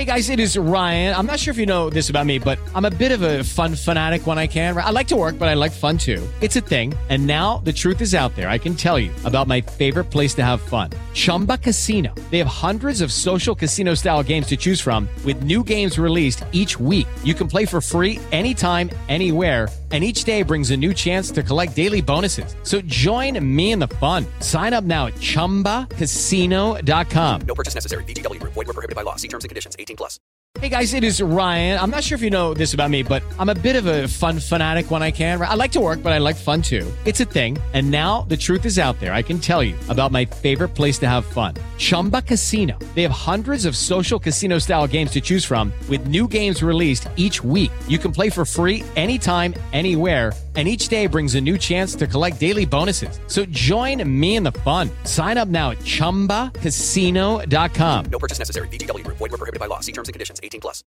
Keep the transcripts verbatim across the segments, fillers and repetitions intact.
Hey guys, it is Ryan. I'm not sure if you know this about me, but I'm a bit of a fun fanatic when I can. I like to work, but I like fun too. It's a thing. And now the truth is out there. I can tell you about my favorite place to have fun. Chumba Casino. They have hundreds of social casino style games to choose from with new games released each week. You can play for free anytime, anywhere. And each day brings a new chance to collect daily bonuses. So join me in the fun. Sign up now at chumba casino dot com. No purchase necessary. V G W Group. Void where prohibited by law. See terms and conditions. eighteen plus. Hey guys, it is Ryan. I'm not sure if you know this about me, but I'm a bit of a fun fanatic when I can. I like to work, but I like fun too. It's a thing. And now the truth is out there. I can tell you about my favorite place to have fun. Chumba Casino. They have hundreds of social casino style games to choose from with new games released each week. You can play for free anytime, anywhere. And each day brings a new chance to collect daily bonuses. So join me in the fun. Sign up now at chumba casino dot com. No purchase necessary. V G W Group. Void where prohibited by law. See terms and conditions. eighteen plus.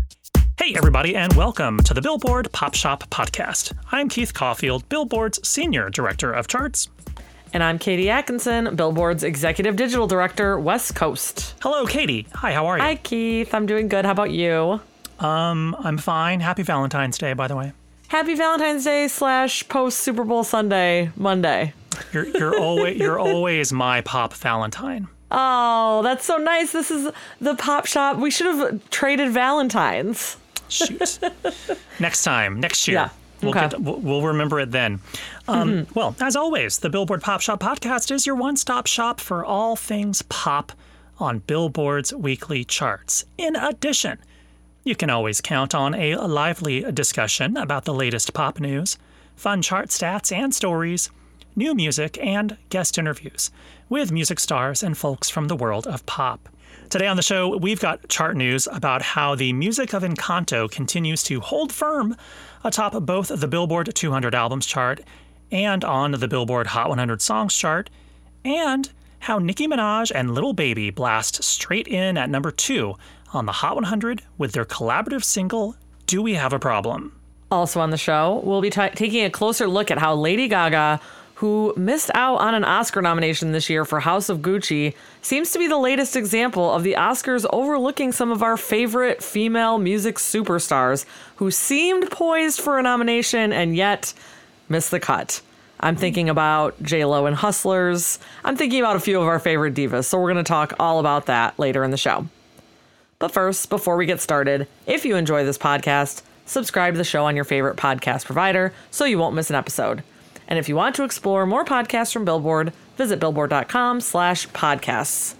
Hey, everybody, and welcome to the Billboard Pop Shop Podcast. I'm Keith Caulfield, Billboard's Senior Director of Charts. And I'm Katie Atkinson, Billboard's Executive Digital Director, West Coast. Hello, Katie. Hi, how are you? Hi, Keith. I'm doing good. How about you? Um, I'm fine. Happy Valentine's Day, by the way. Happy Valentine's Day slash post Super Bowl Sunday, Monday. You're you're always you're always my pop Valentine. Oh, that's so nice. This is the Pop Shop. We should have traded Valentines. Shoot. Next time, next year. Yeah. We'll, Okay. get, we'll we'll remember it then. Um, mm-hmm. Well, as always, the Billboard Pop Shop Podcast is your one-stop shop for all things pop on Billboard's weekly charts. In addition, you can always count on a lively discussion about the latest pop news, fun chart stats and stories, new music, and guest interviews with music stars and folks from the world of pop. Today on the show, we've got chart news about how the music of Encanto continues to hold firm atop both the Billboard two hundred Albums chart and on the Billboard Hot one hundred Songs chart, and how Nicki Minaj and Lil Baby blast straight in at number two on the Hot one hundred with their collaborative single, Do We Have a Problem? Also on the show, we'll be t- taking a closer look at how Lady Gaga, who missed out on an Oscar nomination this year for House of Gucci, seems to be the latest example of the Oscars overlooking some of our favorite female music superstars who seemed poised for a nomination and yet missed the cut. I'm thinking about J-Lo and Hustlers. I'm thinking about a few of our favorite divas, so we're going to talk all about that later in the show. But first, before we get started, if you enjoy this podcast, subscribe to the show on your favorite podcast provider so you won't miss an episode. And if you want to explore more podcasts from Billboard, visit billboard.com slash podcasts.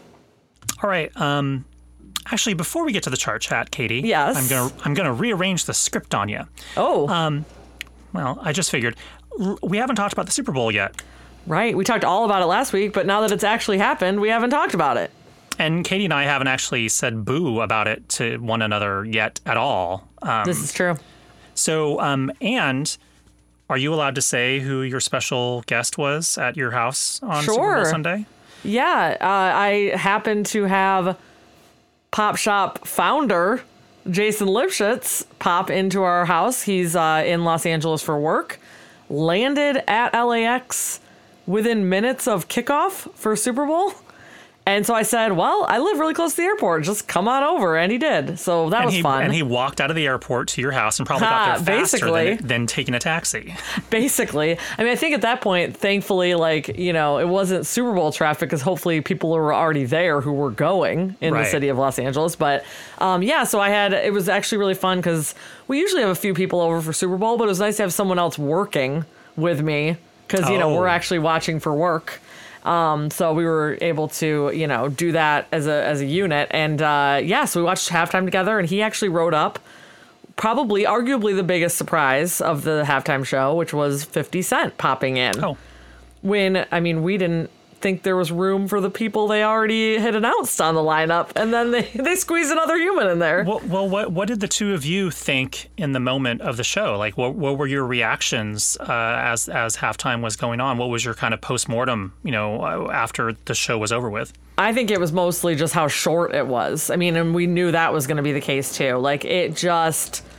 All right. Um, actually, before we get to the chart chat, Katie, yes, I'm gonna I'm gonna rearrange the script on you. Oh. Um, well, I just figured l- we haven't talked about the Super Bowl yet. Right. We talked all about it last week, but now that it's actually happened, we haven't talked about it. And Katie and I haven't actually said boo about it to one another yet at all. Um, this is true. So, um, and. Are you allowed to say who your special guest was at your house on Sure. Super Bowl Sunday? Yeah, uh, I happen to have Pop Shop founder Jason Lipschitz pop into our house. He's uh, in Los Angeles for work, landed at L A X within minutes of kickoff for Super Bowl. And so I said, well, I live really close to the airport. Just come on over. And he did. So that and was he, fun. And he walked out of the airport to your house and probably got there faster basically. than, than taking a taxi. Basically. I mean, I think at that point, thankfully, like, you know, it wasn't Super Bowl traffic because hopefully people were already there who were going in right. the city of Los Angeles. But um, yeah, so I had, it was actually really fun because we usually have a few people over for Super Bowl, but it was nice to have someone else working with me because, you oh. know, we're actually watching for work. Um, so we were able to, you know, do that as a as a unit. And uh, yeah, so we watched halftime together and he actually wrote up probably arguably the biggest surprise of the halftime show, which was fifty Cent popping in. Oh. When, I mean, we didn't think there was room for the people they already had announced on the lineup. And then they, they squeezed another human in there. Well, well, what what did the two of you think in the moment of the show? Like, what what were your reactions uh, as as halftime was going on? What was your kind of postmortem, you know, after the show was over with? I think it was mostly just how short it was. I mean, and we knew that was going to be the case too. Like, it just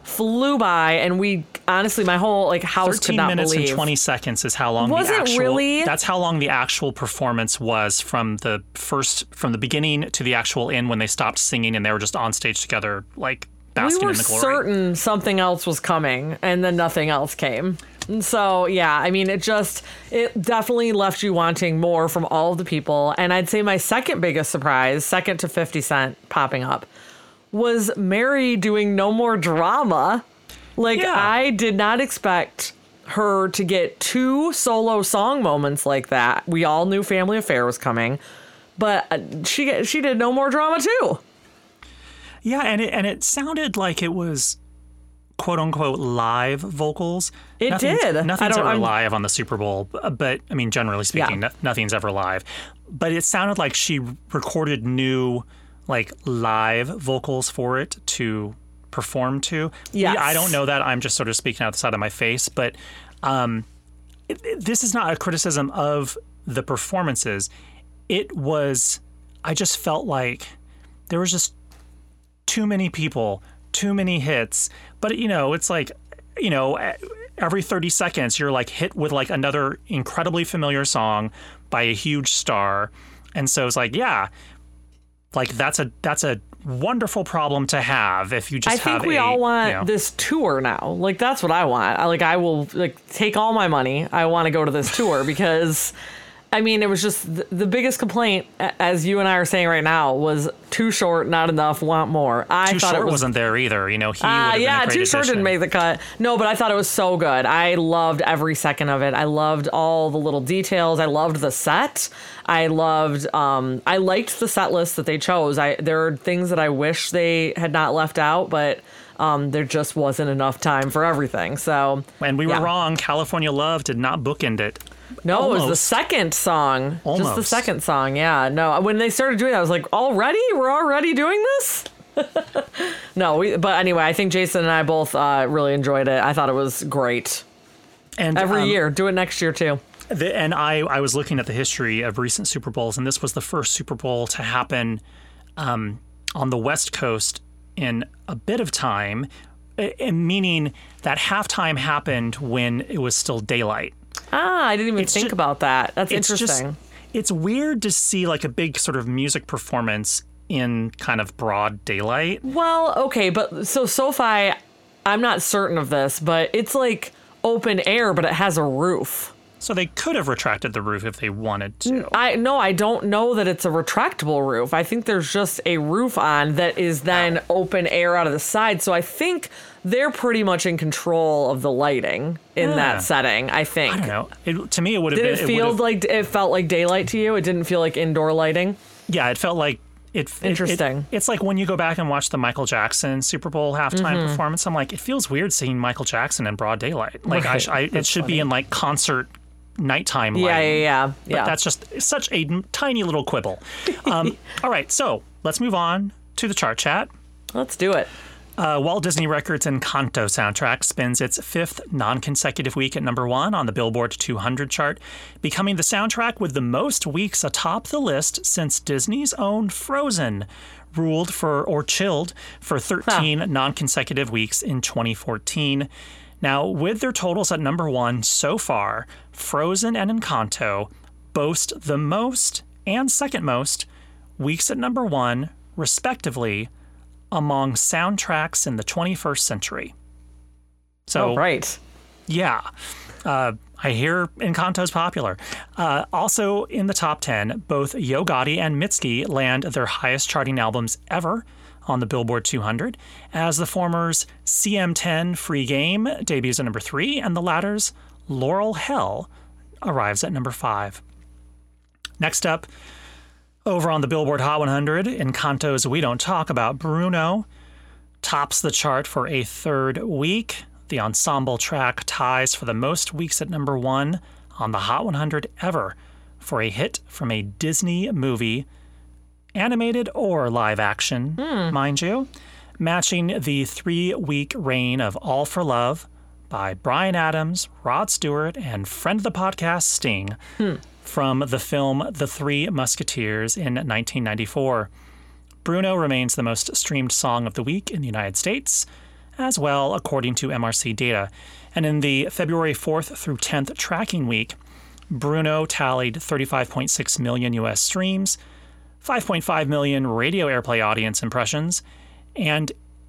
flew by, and we honestly, my whole like house could thirteen not minutes believe. and twenty seconds is how long Was the it actual. really? That's how long the actual performance was from the first, from the beginning to the actual end when they stopped singing and they were just on stage together, like basking We were in the glory. certain something else was coming, and then nothing else came. And so, yeah, I mean, it just, it definitely left you wanting more from all of the people. And I'd say my second biggest surprise, second to fifty Cent popping up, was Mary doing No More Drama. Like, Yeah. I did not expect her to get two solo song moments like that. We all knew Family Affair was coming, but uh, she she did No More Drama too. Yeah, and it and it sounded like it was quote unquote live vocals. It Nothing's- did. I Nothing's don't- ever I'm- live on the Super Bowl, but I mean, generally speaking, Yeah. no, nothing's ever live. But it sounded like she recorded new, like live vocals for it to perform to. Yes. I don't know that. I'm just sort of speaking out the side of my face, but um, it, it- this is not a criticism of the performances. It was. I just felt like there was just too many people, too many hits. But, you know, it's like, you know, every thirty seconds you're like hit with like another incredibly familiar song by a huge star. And so it's like, yeah, like that's a that's a wonderful problem to have if you just I have think we a, all want you know, this tour now. Like, that's what I want. I, like, I will like take all my money. I want to go to this tour because, I mean, it was just the, the biggest complaint, a- as you and I are saying right now, was too short, not enough, want more. I Too thought Short it was. wasn't there either. You know, he would Ah, have been yeah, a great Too Short didn't addition. make the cut. No, but I thought it was so good. I loved every second of it. I loved all the little details. I loved the set. I loved. Um, I liked the set list that they chose. I there are things that I wish they had not left out, but um, there just wasn't enough time for everything. So And we were yeah. wrong. California Love did not bookend it. No, it was the Almost. second song. Just the Almost. second song. Yeah. No, when they started doing that, I was like, already? We're already doing this? no, we, but anyway, I think Jason and I both uh, really enjoyed it. I thought it was great. And Every um, year. Do it next year, too. The, and I, I was looking at the history of recent Super Bowls, and this was the first Super Bowl to happen um, on the West Coast in a bit of time, uh, meaning that halftime happened when it was still daylight. Ah, I didn't even It's think ju- about that. That's It's interesting. just, it's weird to see like a big sort of music performance in kind of broad daylight. Well, okay, but so SoFi, I'm not certain of this, but it's like open air, but it has a roof. So they could have retracted the roof if they wanted to. I no, I don't know that it's a retractable roof. I think there's just a roof on that is then open air out of the side. So I think they're pretty much in control of the lighting in Yeah. that setting. I think. I don't know. It, to me, it would have Did been. it feel would've- like it felt like daylight to you? It didn't feel like indoor lighting. Yeah, it felt like it. it- Interesting. It, it's like when you go back and watch the Michael Jackson Super Bowl halftime Mm-hmm. performance. I'm like, it feels weird seeing Michael Jackson in broad daylight. Like I, Right. sh- I, it That's should be in like concert nighttime Yeah, lighting. yeah, yeah, But yeah. that's just such a n- tiny little quibble. Um, all right, so let's move on to the chart chat. Let's do it. Uh, Walt Disney Records' Encanto soundtrack spends its fifth non-consecutive week at number one on the Billboard two hundred chart, becoming the soundtrack with the most weeks atop the list since Disney's own Frozen ruled for or chilled for thirteen non-consecutive weeks in twenty fourteen. Now, with their totals at number one so far, Frozen and Encanto boast the most and second most weeks at number one, respectively, among soundtracks in the twenty-first century. So, Oh, right. yeah, uh, I hear Encanto's popular. Uh, also in the top ten, both Yo Gotti and Mitski land their highest charting albums ever on the Billboard two hundred, as the former's C M ten Free Game debuts at number three, and the latter's Laurel Hell arrives at number five. Next up, over on the Billboard Hot one hundred, Encanto's We Don't Talk About Bruno tops the chart for a third week. The ensemble track ties for the most weeks at number one on the Hot one hundred ever for a hit from a Disney movie, animated or live action, mind you, matching the three-week reign of All for Love by Bryan Adams, Rod Stewart, and friend of the podcast Sting from the film The Three Musketeers in nineteen ninety-four. Bruno remains the most streamed song of the week in the United States, as well, according to M R C data. And in the February fourth through tenth tracking week, Bruno tallied thirty-five point six million U S streams, five point five million radio airplay audience impressions, and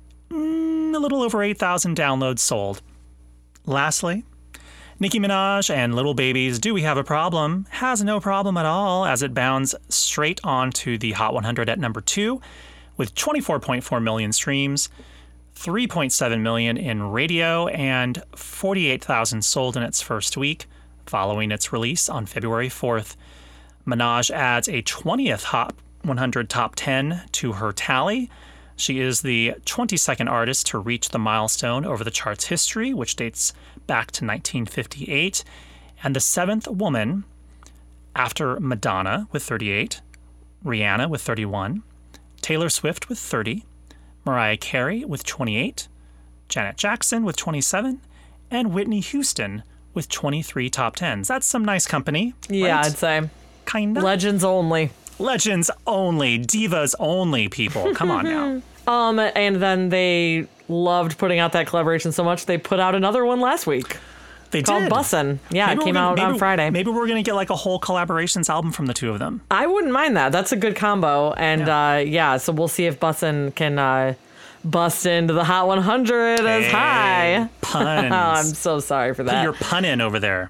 mm, a little over eight thousand downloads sold. Lastly, Nicki Minaj and Little Baby's Do We Have a Problem has no problem at all, as it bounds straight on to the Hot one hundred at number two with twenty-four point four million streams, three point seven million in radio, and forty-eight thousand sold in its first week following its release on February fourth. Minaj adds a twentieth Hot one hundred top ten to her tally. She is the twenty-second artist to reach the milestone over the chart's history, which dates back to nineteen fifty-eight, and the seventh woman after Madonna with thirty-eight, Rihanna with thirty-one, Taylor Swift with thirty, Mariah Carey with twenty-eight, Janet Jackson with twenty-seven, and Whitney Houston with twenty-three top tens. That's some nice company. Yeah, right? I'd say. Kinda. Legends only. Legends only, divas only, people. Come on now. Um, and then they loved putting out that collaboration so much, they put out another one last week. They called did. Bussin'. Yeah, Maybe it came we're gonna- out maybe- on Friday. Maybe we're going to get like a whole collaborations album from the two of them. I wouldn't mind that. That's a good combo. And Yeah. uh, yeah, so we'll see if Bussin' can uh, bust into the Hot one hundred as Hey, high. Puns. Oh, I'm so sorry for Put that. your pun in over there.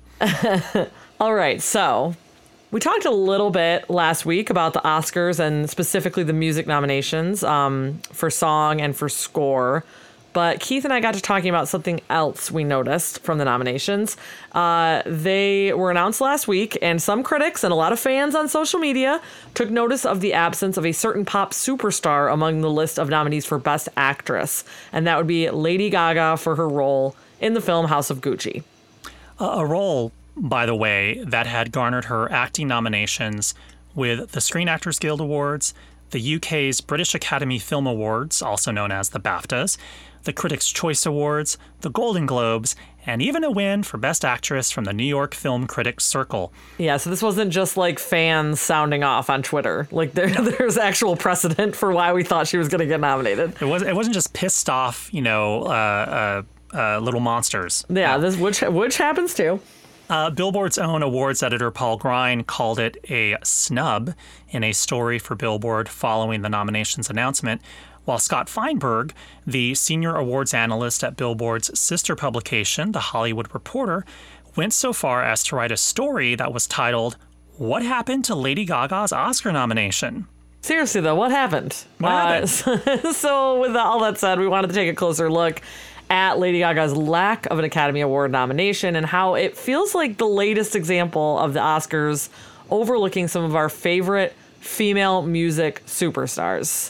All right, so we talked a little bit last week about the Oscars and specifically the music nominations um, for song and for score. But Keith and I got to talking about something else we noticed from the nominations. Uh, they were announced last week, and some critics and a lot of fans on social media took notice of the absence of a certain pop superstar among the list of nominees for Best Actress. And that would be Lady Gaga for her role in the film House of Gucci. A, a role, by the way, that had garnered her acting nominations with the Screen Actors Guild Awards, the U K's British Academy Film Awards, also known as the BAFTAs, the Critics' Choice Awards, the Golden Globes, and even a win for Best Actress from the New York Film Critics Circle. Yeah, so this wasn't just like fans sounding off on Twitter. Like there, there's actual precedent for why we thought she was going to get nominated. It was it wasn't just pissed off, you know, uh, uh, uh, little monsters. Yeah, this which which happens too. Uh, Billboard's own awards editor Paul Grein called it a snub in a story for Billboard following the nominations announcement, while Scott Feinberg, the senior awards analyst at Billboard's sister publication, The Hollywood Reporter, went so far as to write a story that was titled, "What Happened to Lady Gaga's Oscar Nomination?" Seriously though, what happened? What happened? Uh, so with all that said, we wanted to take a closer look at Lady Gaga's lack of an Academy Award nomination and how it feels like the latest example of the Oscars overlooking some of our favorite female music superstars.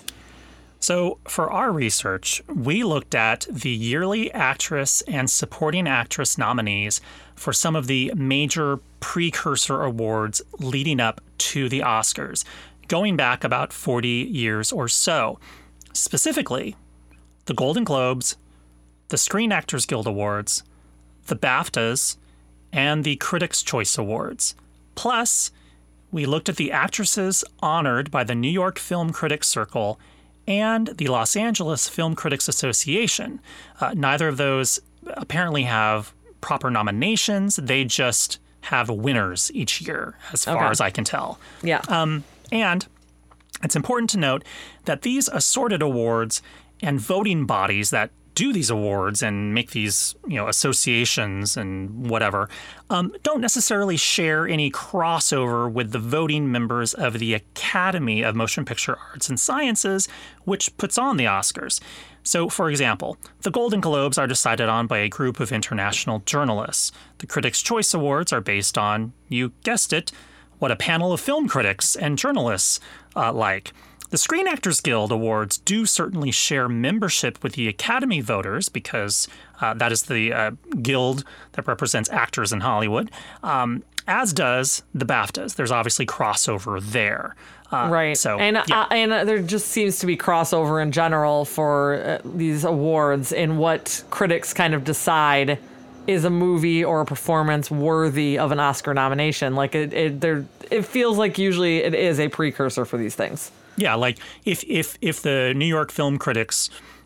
So, for our research, we looked at the yearly actress and supporting actress nominees for some of the major precursor awards leading up to the Oscars, going back about forty years or so. Specifically, the Golden Globes, the Screen Actors Guild Awards, the BAFTAs, and the Critics' Choice Awards. Plus, we looked at the actresses honored by the New York Film Critics Circle and the Los Angeles Film Critics Association. Uh, neither of those apparently have proper nominations. They just have winners each year, as far Okay. as I can tell. Yeah. Um, and it's important to note that these assorted awards and voting bodies that do these awards and make these, you know, associations and whatever, um, don't necessarily share any crossover with the voting members of the Academy of Motion Picture Arts and Sciences, which puts on the Oscars. So, for example, the Golden Globes are decided on by a group of international journalists. The Critics' Choice Awards are based on, you guessed it, what a panel of film critics and journalists uh, like. The Screen Actors Guild Awards do certainly share membership with the Academy voters because uh, that is the uh, guild that represents actors in Hollywood, um, as does the BAFTAs. There's obviously crossover there. Uh, Right. So, and yeah. uh, and uh, there just seems to be crossover in general for uh, these awards in what critics kind of decide is a movie or a performance worthy of an Oscar nomination. Like it, it, there, it feels like usually it is a precursor for these things. Yeah, like if if if the New York Film Critics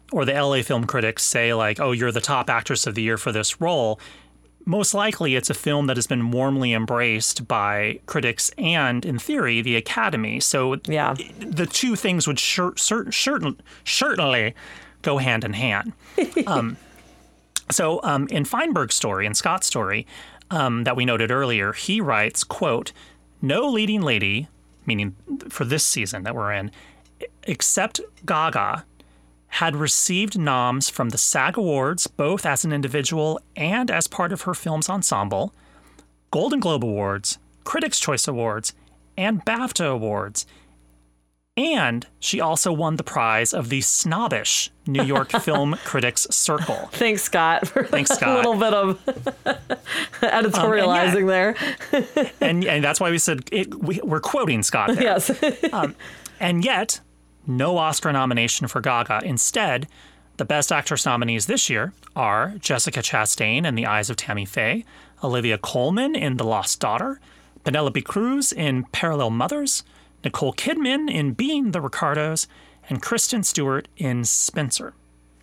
or the L A film critics say like, oh, you're the top actress of the year for this role, most likely it's a film that has been warmly embraced by critics and, in theory, the Academy. So yeah. the two things would cer- cer- certain, certainly go hand in hand. um, so um, in Feinberg's story, in Scott's story um, that we noted earlier, he writes, quote, no leading lady, meaning for this season that we're in, except Gaga, had received noms from the SAG Awards, both as an individual and as part of her film's ensemble, Golden Globe Awards, Critics' Choice Awards, and BAFTA Awards. And she also won the prize of the snobbish New York Film Critics Circle. Thanks, Scott, for Thanks, that Scott. little bit of editorializing um, and yet, there. and, and that's why we said it, we, we're quoting Scott there. Yes. um, and yet, no Oscar nomination for Gaga. Instead, the Best Actress nominees this year are Jessica Chastain in The Eyes of Tammy Faye, Olivia Colman in The Lost Daughter, Penelope Cruz in Parallel Mothers, Nicole Kidman in Being the Ricardos, and Kristen Stewart in Spencer.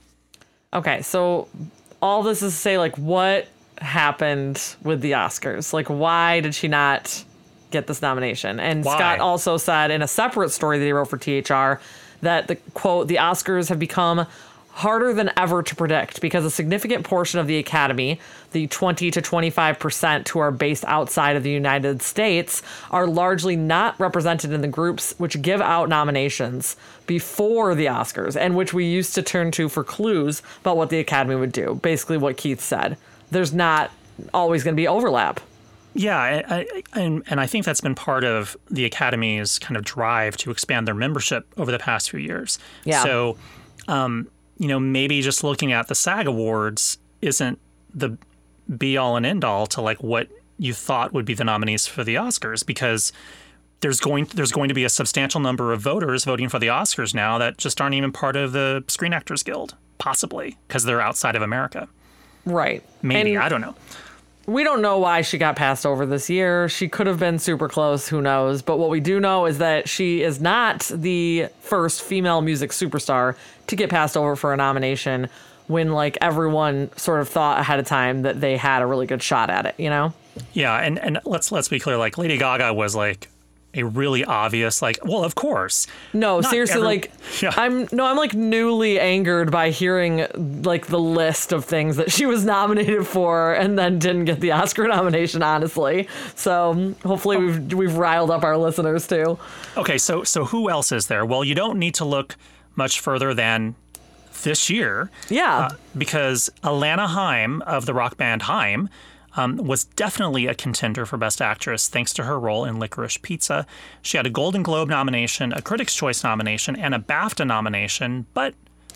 Okay, so all this is to say, like, what happened with the Oscars? Like, why did she not get this nomination? And Why? Scott also said in a separate story that he wrote for T H R that the quote, the Oscars have become harder than ever to predict because a significant portion of the Academy, the twenty to twenty-five percent who are based outside of the United States, are largely not represented in the groups which give out nominations before the Oscars and which we used to turn to for clues about what the Academy would do. Basically what Keith said. There's not always going to be overlap. Yeah, I, I, and, and I think that's been part of the Academy's kind of drive to expand their membership over the past few years. Yeah. So, um, you know, maybe just looking at the SAG Awards isn't the be-all and end-all to like what you thought would be the nominees for the Oscars, because there's going there's going to be a substantial number of voters voting for the Oscars now that just aren't even part of the Screen Actors Guild, possibly because they're outside of America. Right. Maybe, And I don't know. we don't know why she got passed over this year. She could have been super close. Who knows? But what we do know is that she is not the first female music superstar to get passed over for a nomination when, like, everyone sort of thought ahead of time that they had a really good shot at it, you know? Yeah, and, and let's let's be clear. Like, Lady Gaga was like a really obvious, like, well, of course. No, Not seriously, every- like, Yeah. I'm no, I'm like newly angered by hearing like the list of things that she was nominated for and then didn't get the Oscar nomination, honestly. So hopefully we've we've riled up our listeners too. Okay, so so who else is there? Well, you don't need to look much further than this year. Yeah. Uh, because Alana Haim of the rock band Haim um, was definitely a contender for Best Actress thanks to her role in Licorice Pizza. She had a Golden Globe nomination, a Critics' Choice nomination, and a BAFTA nomination, but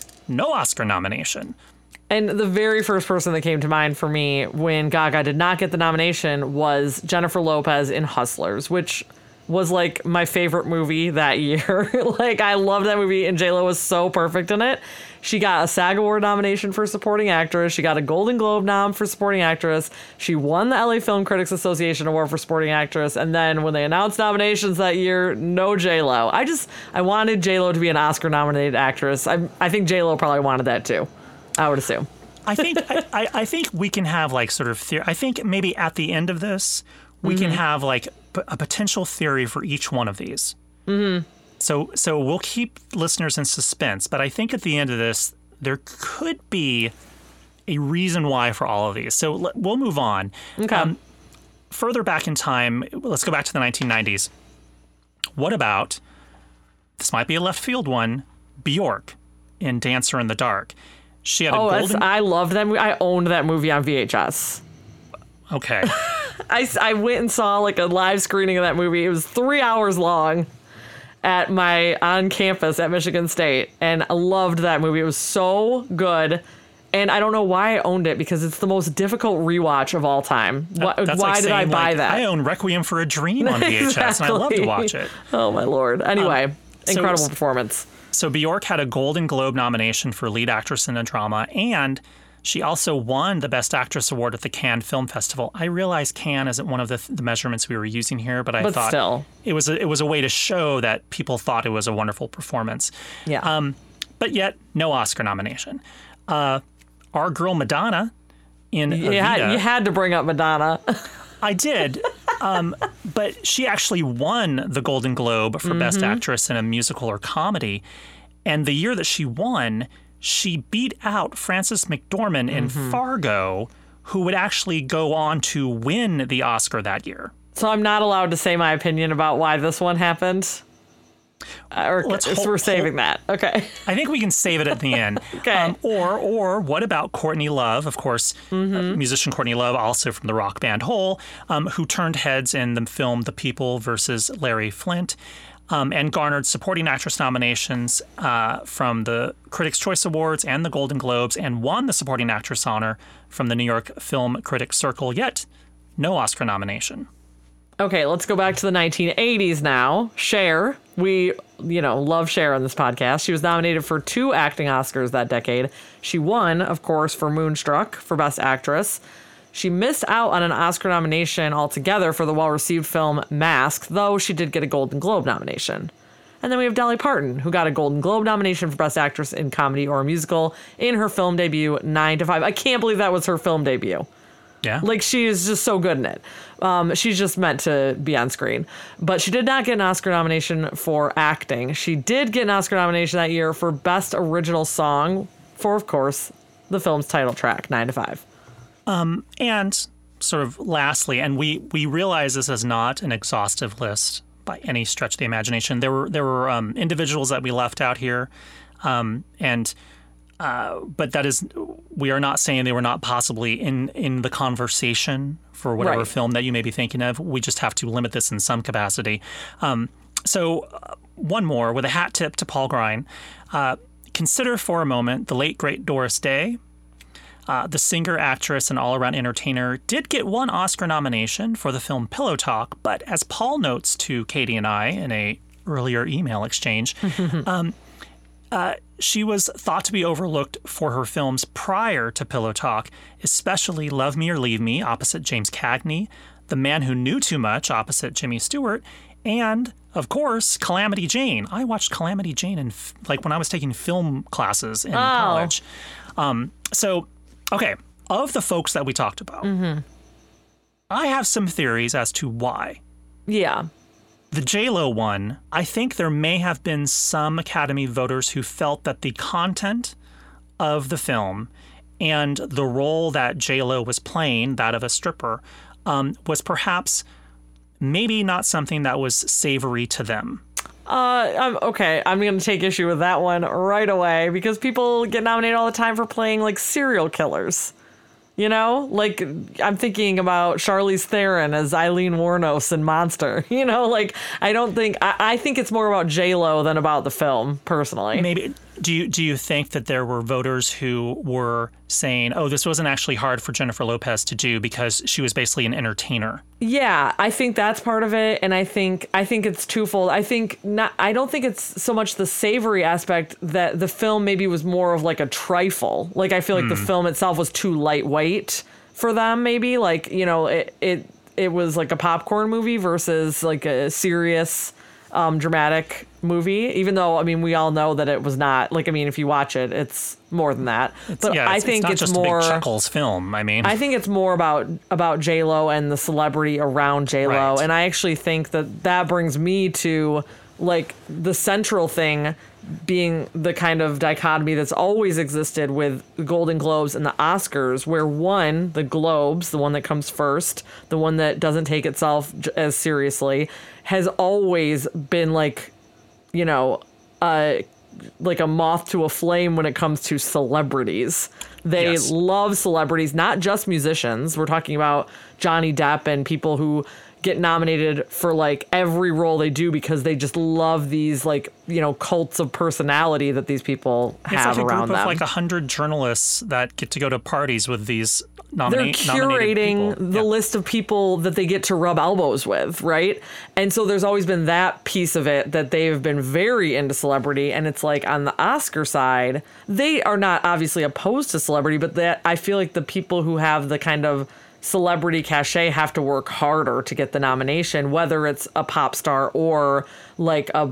no Oscar nomination. And the very first person that came to mind for me when Gaga did not get the nomination was Jennifer Lopez in Hustlers, which was like my favorite movie that year. Like, I loved that movie, and J-Lo was so perfect in it. She got a SAG Award nomination for Supporting Actress. She got a Golden Globe nom for Supporting Actress. She won the L A Film Critics Association Award for Supporting Actress. And then when they announced nominations that year, no J-Lo. I just, I wanted J-Lo to be an Oscar-nominated actress. I, I think J-Lo probably wanted that too, I would assume. I think I, I I think we can have like sort of theory. I think maybe at the end of this, we mm-hmm. can have like p- a potential theory for each one of these. Mm-hmm. So so we'll keep listeners in suspense, but I think at the end of this, there could be a reason why for all of these. So l- we'll move on. Okay. Um, further back in time, let's go back to the nineteen nineties. What about, this might be a left field one, Bjork in Dancer in the Dark. She had a oh, golden... I loved that movie. I owned that movie on V H S. Okay. I, I went and saw like a live screening of that movie. It was three hours long at my on campus at Michigan State, and I loved that movie. It was so good, and I don't know why I owned it because it's the most difficult rewatch of all time. Why, That's why like did saying, I buy like, that? I own Requiem for a Dream on V H S, Exactly. and I love to watch it. Oh my lord! Anyway, um, so, incredible performance. So Bjork had a Golden Globe nomination for lead actress in a drama, and she also won the Best Actress award at the Cannes Film Festival. I realize Cannes isn't one of the, the measurements we were using here, but I but thought still. it was a, it was a way to show that people thought it was a wonderful performance. Yeah. Um, but yet no Oscar nomination. Uh, our girl Madonna in You Evita, had, you had to bring up Madonna. I did, um, but she actually won the Golden Globe for Best Actress in a Musical or Comedy. And the year that she won, she beat out Frances McDormand in Fargo, who would actually go on to win the Oscar that year. So I'm not allowed to say my opinion about why this one happened? Uh, or Let's so hold- we're saving that. Okay. I think we can save it at the end. Okay. Um, or, or what about Courtney Love? Of course, uh, musician Courtney Love, also from the rock band Hole, um, who turned heads in the film The People versus Larry Flint, um, and garnered supporting actress nominations uh, from the Critics' Choice Awards and the Golden Globes, and won the supporting actress honor from the New York Film Critics Circle. Yet, no Oscar nomination. Okay, let's go back to the nineteen eighties now. Cher, we, you know, love Cher on this podcast. She was nominated for two acting Oscars that decade. She won, of course, for Moonstruck for Best Actress. She missed out on an Oscar nomination altogether for the well-received film Mask, though she did get a Golden Globe nomination. And then we have Dolly Parton, who got a Golden Globe nomination for Best Actress in Comedy or Musical in her film debut, nine to five. I can't believe that was her film debut. Yeah. Like, she is just so good in it. Um, she's just meant to be on screen. But she did not get an Oscar nomination for acting. She did get an Oscar nomination that year for Best Original Song for, of course, the film's title track, nine to five. Um, and sort of lastly, and we, we realize this is not an exhaustive list by any stretch of the imagination. There were there were um, individuals that we left out here, um, and uh, but that is, we are not saying they were not possibly in, in the conversation for whatever Right. film that you may be thinking of. We just have to limit this in some capacity. Um, so uh, one more with a hat tip to Paul Grein. Uh, consider for a moment the late great Doris Day. Uh, the singer, actress, and all-around entertainer did get one Oscar nomination for the film Pillow Talk, but as Paul notes to Katie and I in a earlier email exchange, um, uh, she was thought to be overlooked for her films prior to Pillow Talk, especially Love Me or Leave Me, opposite James Cagney, The Man Who Knew Too Much, opposite Jimmy Stewart, and, of course, Calamity Jane. I watched Calamity Jane in, f- like, when I was taking film classes in college. Um, so... Okay, of the folks that we talked about, mm-hmm. I have some theories as to why. Yeah. The J-Lo one, I think there may have been some Academy voters who felt that the content of the film and the role that J-Lo was playing, that of a stripper, um, was perhaps maybe not something that was savory to them. Uh, I'm, okay, I'm going to take issue with that one right away because people get nominated all the time for playing, like, serial killers. You know? Like, I'm thinking about Charlize Theron as Eileen Wuornos in Monster. You know? Like, I don't think... I, I think it's more about J-Lo than about the film, personally. Maybe... Do you do you think that there were voters who were saying, oh, this wasn't actually hard for Jennifer Lopez to do because she was basically an entertainer? Yeah, I think that's part of it, and I think I think it's twofold. I think not. I don't think it's so much the savory aspect that the film maybe was more of like a trifle. Like I feel like mm. the film itself was too lightweight for them. Maybe like you know it it it was like a popcorn movie versus like a serious, um, dramatic movie. Even though I mean we all know that it was not. Like I mean if you watch it, it's more than that. It's, but yeah, I it's, think it's, not it's just more a big Chuckles film. I mean, I think it's more about about J-Lo and the celebrity around J-Lo, Right. and I actually think that that brings me to like the central thing being the kind of dichotomy that's always existed with the Golden Globes and the Oscars, where one, the Globes, the one that comes first, the one that doesn't take itself j- as seriously, has always been like, you know, uh, like a moth to a flame when it comes to celebrities. They Yes. love celebrities, not just musicians. We're talking about Johnny Depp and people who get nominated for like every role they do because they just love these like, you know, cults of personality that these people it's have like a around group them. of like a hundred journalists that get to go to parties with these They're nomina- nominated curating people. the Yeah. list of people that they get to rub elbows with, right? And so there's always been that piece of it that they've been very into celebrity. And it's like on the Oscar side, they are not obviously opposed to celebrity, but that I feel like the people who have the kind of celebrity cachet have to work harder to get the nomination, whether it's a pop star or like a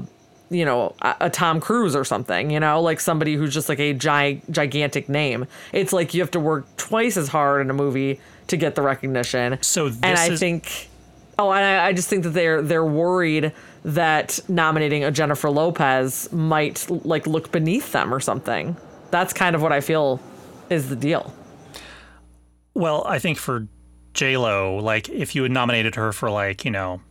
you know, a, a Tom Cruise or something, you know, like somebody who's just like a gi- gigantic name. It's like you have to work twice as hard in a movie to get the recognition. So this and I is- think, oh, and I, I just think that they're they're worried that nominating a Jennifer Lopez might like look beneath them or something. That's kind of what I feel is the deal. Well, I think for J-Lo, like if you had nominated her for like, you know,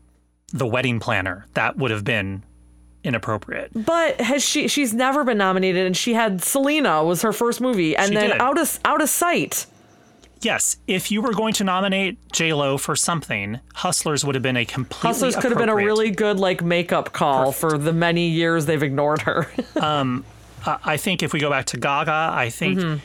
The Wedding Planner, that would have been inappropriate. But has she she's never been nominated, and she had Selena was her first movie, and She then did. out of out of sight. Yes, if you were going to nominate J-Lo for something, Hustlers would have been a completely Hustlers could have been a appropriate- really good like makeup call Perfect. for the many years they've ignored her. Uh, I think if we go back to Gaga, I think Mm-hmm.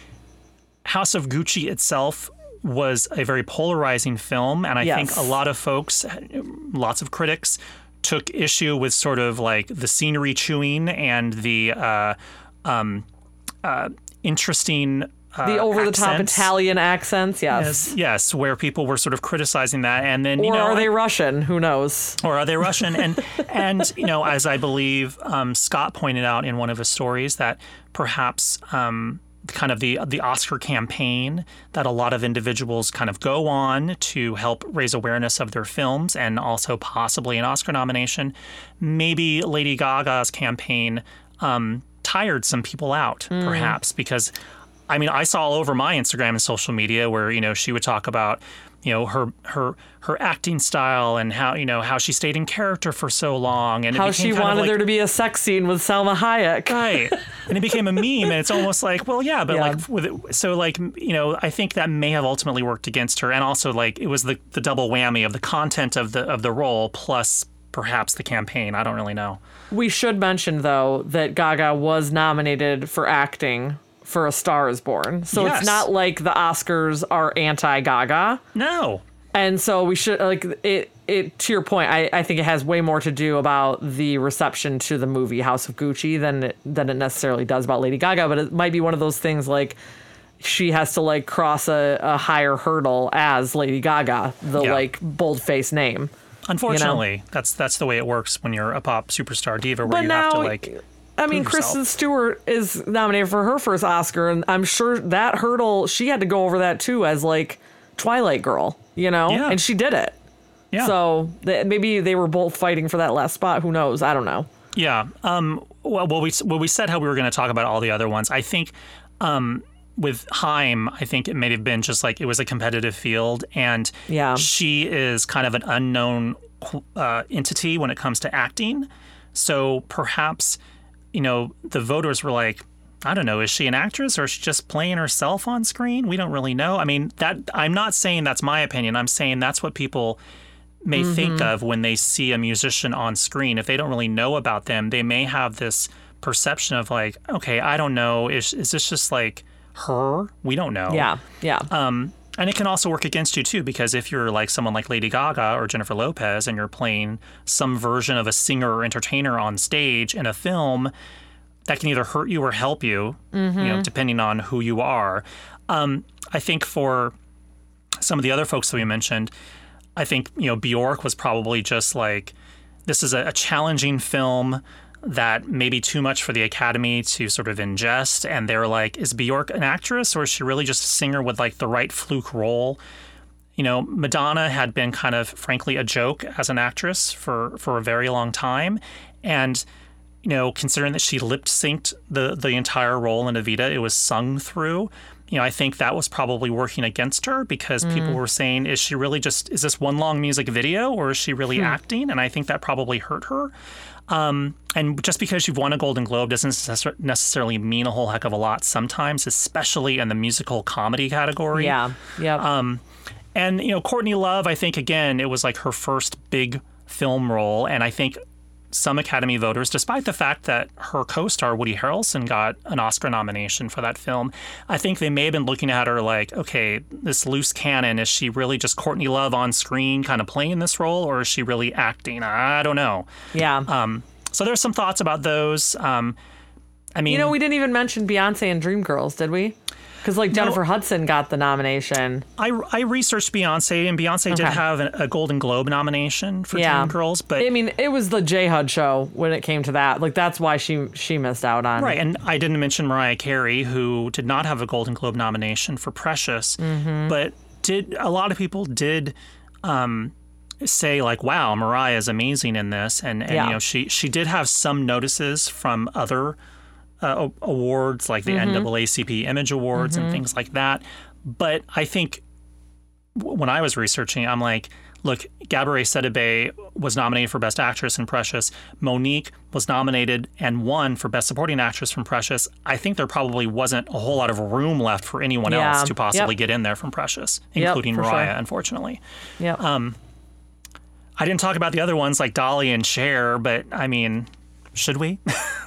House of Gucci itself was a very polarizing film, and I Yes. think a lot of folks, lots of critics, took issue with sort of like the scenery chewing and the uh, um, uh, interesting uh, The over the top accents. Italian accents, yes. Yes, yes, where people were sort of criticizing that, and then you Or know, are they I- Russian? Who knows? or are they Russian? And and you know, as I believe um, Scott pointed out in one of his stories, that perhaps um, kind of the the Oscar campaign that a lot of individuals kind of go on to help raise awareness of their films and also possibly an Oscar nomination, maybe Lady Gaga's campaign um, tired some people out, perhaps because. I mean, I saw all over my Instagram and social media where, you know, she would talk about, you know, her her her acting style and how, you know, how she stayed in character for so long. And it How became she kind of wanted like, there to be a sex scene with Salma Hayek. Right. And it became a meme. And it's almost like, well, yeah, but Yeah. like, with it, so like, you know, I think that may have ultimately worked against her. And also, like, it was the, the double whammy of the content of the of the role plus perhaps the campaign. I don't really know. We should mention, though, that Gaga was nominated for acting for A Star is Born. So Yes. it's not like the Oscars are anti-Gaga. No. And so we should, like, it, it to your point, I, I think it has way more to do about the reception to the movie House of Gucci than it, than it necessarily does about Lady Gaga. But it might be one of those things like she has to, like, cross a, a higher hurdle as Lady Gaga, the, Yeah. like, bold-faced name. Unfortunately, that's that's the way it works when you're a pop superstar diva, where But you now, have to like. I mean, prove Kristen yourself. Stewart is nominated for her first Oscar, and I'm sure that hurdle, she had to go over that too as, like, Twilight girl, you know? Yeah. And she did it. Yeah. So th- maybe they were both fighting for that last spot. Who knows? I don't know. Yeah. Um, well, well, we well we said how we were going to talk about all the other ones. I think um, with Haim, I think it may have been just like it was a competitive field, and Yeah. she is kind of an unknown uh, entity when it comes to acting. So perhaps, you know, the voters were like, I don't know, is she an actress or is she just playing herself on screen? We don't really know. I mean, that I'm not saying that's my opinion. I'm saying that's what people may Mm-hmm. think of when they see a musician on screen. If they don't really know about them, they may have this perception of like, okay, I don't know. Is is this just like her? We don't know. Yeah. Yeah. Um, and it can also work against you too, because if you're like someone like Lady Gaga or Jennifer Lopez and you're playing some version of a singer or entertainer on stage in a film, that can either hurt you or help you, Mm-hmm. you know, depending on who you are. Um, I think for some of the other folks that we mentioned, I think, you know, Bjork was probably just like, this is a, a challenging film that may be too much for the Academy to sort of ingest. And they're like, is Bjork an actress or is she really just a singer with like the right fluke role? You know, Madonna had been kind of, frankly, a joke as an actress for, for a very long time. And, you know, considering that she lip synced the, the entire role in Evita, it was sung through. You know, I think that was probably working against her because people were saying, is she really just, is this one long music video or is she really acting? And I think that probably hurt her. Um, and just because you've won a Golden Globe doesn't necess- necessarily mean a whole heck of a lot sometimes, especially in the musical comedy category. yeah. Yeah. Um, and, you know, Courtney Love, I think, again, it was like her first big film role. And I think some Academy voters, despite the fact that her co-star Woody Harrelson got an Oscar nomination for that film, I think they may have been looking at her like, okay, this loose cannon, is she really just Courtney Love on screen kind of playing this role, or is she really acting? I don't know. yeah. Um, so there's some thoughts about those. Um, I mean, You know, we didn't even mention Beyonce and Dreamgirls, did we? Because like Jennifer No. Hudson got the nomination. I, I researched Beyonce, and Beyonce did Okay. have a, a Golden Globe nomination for Yeah. Dreamgirls, but I mean, it was the J Hud show when it came to that. Like that's why she she missed out on. right. And I didn't mention Mariah Carey, who did not have a Golden Globe nomination for Precious, Mm-hmm. but did a lot of people did um, say like, "Wow, Mariah is amazing in this," and, and Yeah. you know she she did have some notices from other uh, awards like the Mm-hmm. N double A C P Image Awards and things like that. But I think w- when I was researching, I'm like, look, Gabourey Sidibe was nominated for Best Actress in Precious. Monique was nominated and won for Best Supporting Actress from Precious. I think there probably wasn't a whole lot of room left for anyone Yeah. else to possibly Yep. get in there from Precious, Yep, including for Mariah, sure. unfortunately. Yeah. Um, I didn't talk about the other ones like Dolly and Cher, but I mean, should we?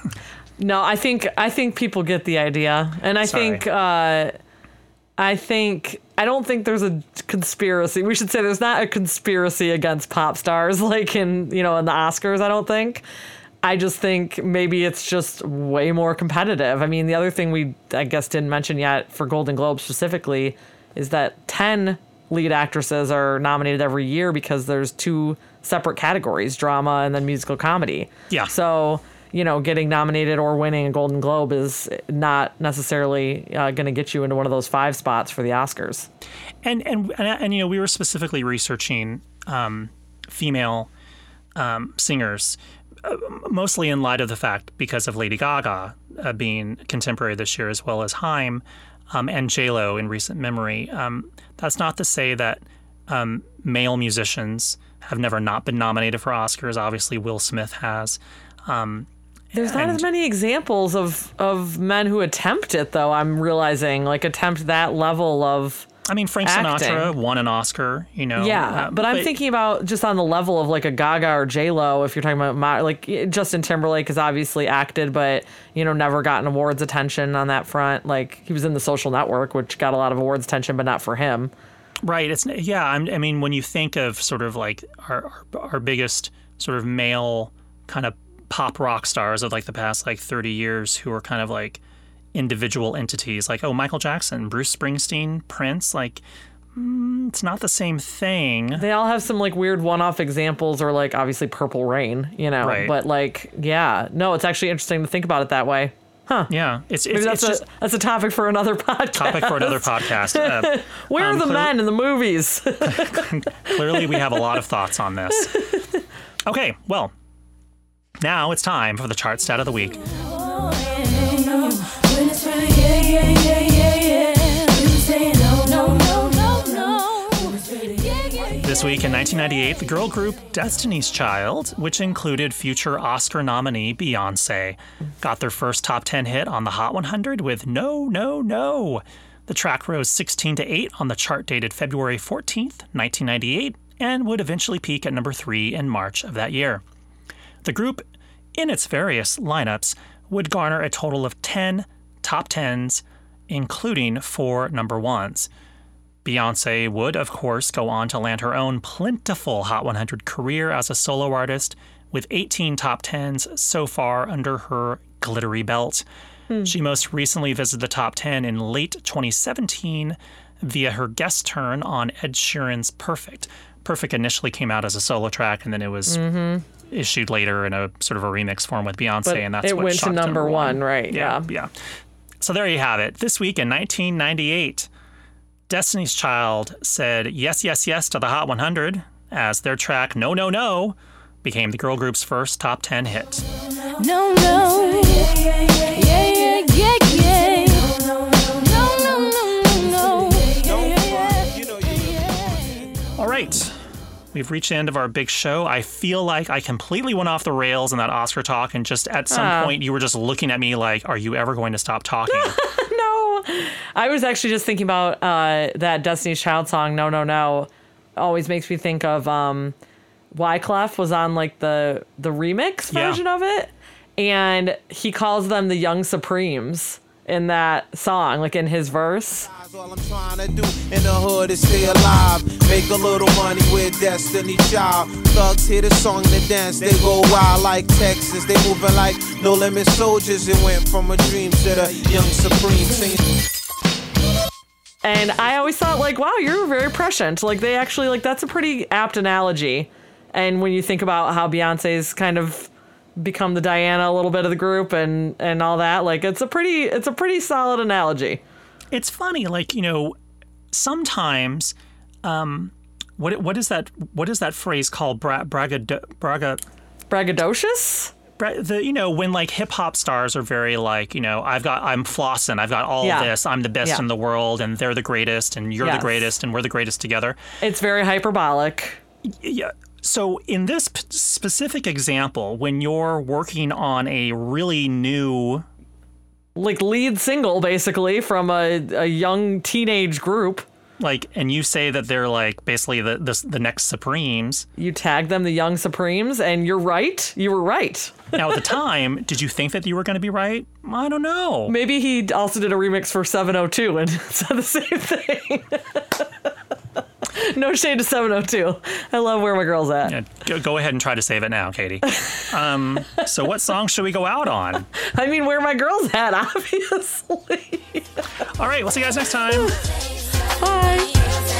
No, I think I think people get the idea, and I Sorry. think uh, I think I don't think there's a conspiracy. We should say there's not a conspiracy against pop stars like in you know in the Oscars. I don't think. I just think maybe it's just way more competitive. I mean, the other thing we I guess didn't mention yet for Golden Globe specifically is that ten lead actresses are nominated every year because there's two separate categories, drama and then musical comedy. Yeah. So, you know, getting nominated or winning a Golden Globe is not necessarily uh, going to get you into one of those five spots for the Oscars. And and and, and you know, we were specifically researching um, female um, singers, uh, mostly in light of the fact because of Lady Gaga uh, being contemporary this year, as well as Haim um, and J Lo in recent memory. Um, that's not to say that um, male musicians have never not been nominated for Oscars. Obviously, Will Smith has. Um, There's not and- as many examples of, of men who attempt it, though, I'm realizing, like attempt that level of. I mean, Frank acting. Sinatra won an Oscar, you know. Yeah, um, but I'm thinking about just on the level of like a Gaga or J Lo. If you're talking about my, like Justin Timberlake has obviously acted, but you know never gotten awards attention on that front. Like he was in The Social Network, which got a lot of awards attention, but not for him. Right. It's yeah. I'm, I mean, when you think of sort of like our, our our biggest sort of male kind of pop rock stars of like the past like thirty years, who are kind of like individual entities, like oh Michael Jackson, Bruce Springsteen, Prince, like mm, it's not the same thing. They all have some like weird one-off examples, or like obviously Purple Rain, you know. Right. But like, yeah, no, it's actually interesting to think about it that way. Yeah, it's Maybe it's, that's it's a just that's a topic for another podcast. topic for another podcast. Uh, Where um, are the clear- men in the movies? Clearly, we have a lot of thoughts on this. Okay, well, now it's time for the chart stat of the week. This week in nineteen ninety-eight, the girl group Destiny's Child, which included future Oscar nominee Beyonce, got their first top ten hit on the Hot one hundred with No, No, No. The track rose sixteen to eight on the chart dated February fourteenth, nineteen ninety-eight, and would eventually peak at number three in March of that year. The group, in its various lineups, would garner a total of ten top tens, including four number ones. Beyonce would, of course, go on to land her own plentiful Hot one hundred career as a solo artist, with eighteen top tens so far under her glittery belt. Hmm. She most recently visited the top ten in late twenty seventeen via her guest turn on Ed Sheeran's Perfect. Perfect initially came out as a solo track, and then it was mm-hmm. issued later in a sort of a remix form with Beyonce, But and that's it what went to shot number one, right? Yeah, Yeah. yeah. So there you have it. This week in nineteen ninety-eight, Destiny's Child said yes, yes, yes to the Hot one hundred as their track No, No, No became the girl group's first top ten hit. No, no. Yeah, yeah, yeah, yeah. No, no, no, no, no. All right. We've reached the end of our big show. I feel like I completely went off the rails in that Oscar talk, and just at some Ah. point you were just looking at me like, are you ever going to stop talking? No, I was actually just thinking about uh, that Destiny's Child song, No, No, No. Always makes me think of um, Wyclef was on like the, the remix Yeah. version of it. And he calls them the Young Supremes in that song, like in his verse. All I'm trying to do in the hood is stay alive. Make a little money with Destiny Child. Thugs hear the song and dance, they go wild like Texas. They moving like No Limit Soldiers. It went from a dream to the young supreme singing. And I always thought, like, wow, you're very prescient. Like, they actually, like, that's a pretty apt analogy. And when you think about how Beyonce's kind of become the Diana a little bit of the group and, and all that, like, it's a pretty, it's a pretty solid analogy. It's funny, like, you know, sometimes, um, what what is that, what is that phrase called? Bra, bragado, braga, Braggadocious? The, you know, when like hip hop stars are very like, you know, I've got, I'm flossing, I've got all Yeah. this, I'm the best Yeah. in the world, and they're the greatest, and you're Yes. the greatest, and we're the greatest together. It's very hyperbolic. Yeah. So in this p- specific example, when you're working on a really new, Like, lead single, basically, from a, a young teenage group. like, and you say that they're like basically the the, the next Supremes. You tag them the Young Supremes, and you're right. You were right. Now, at the time, did you think that you were going to be right? I don't know. Maybe he also did a remix for seven oh two and said the same thing. No shade to seven oh two. I love Where My Girl's At. Yeah, go, go ahead and try to save it now, Katie. Um, so what song should we go out on? I mean, Where My Girl's At, obviously. All right, we'll see you guys next time. Bye.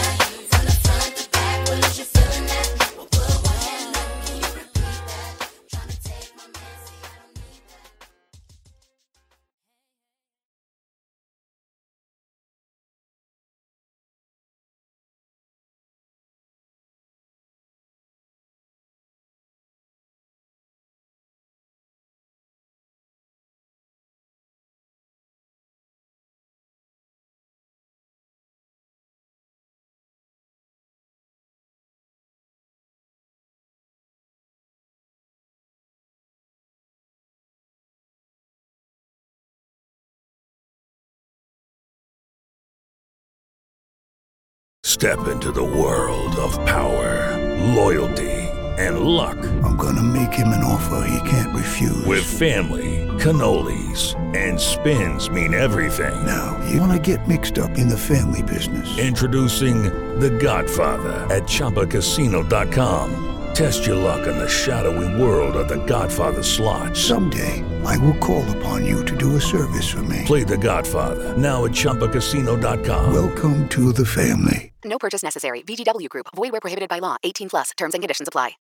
Step into the world of power, loyalty, and luck. I'm gonna make him an offer he can't refuse. With family, cannolis, and spins mean everything. Now, you wanna get mixed up in the family business. Introducing The Godfather at Chumba Casino dot com. Test your luck in the shadowy world of The Godfather slot. Someday, I will call upon you to do a service for me. Play The Godfather now at Chumba Casino dot com. Welcome to the family. No purchase necessary. V G W Group. Void where prohibited by law. eighteen plus. Terms and conditions apply.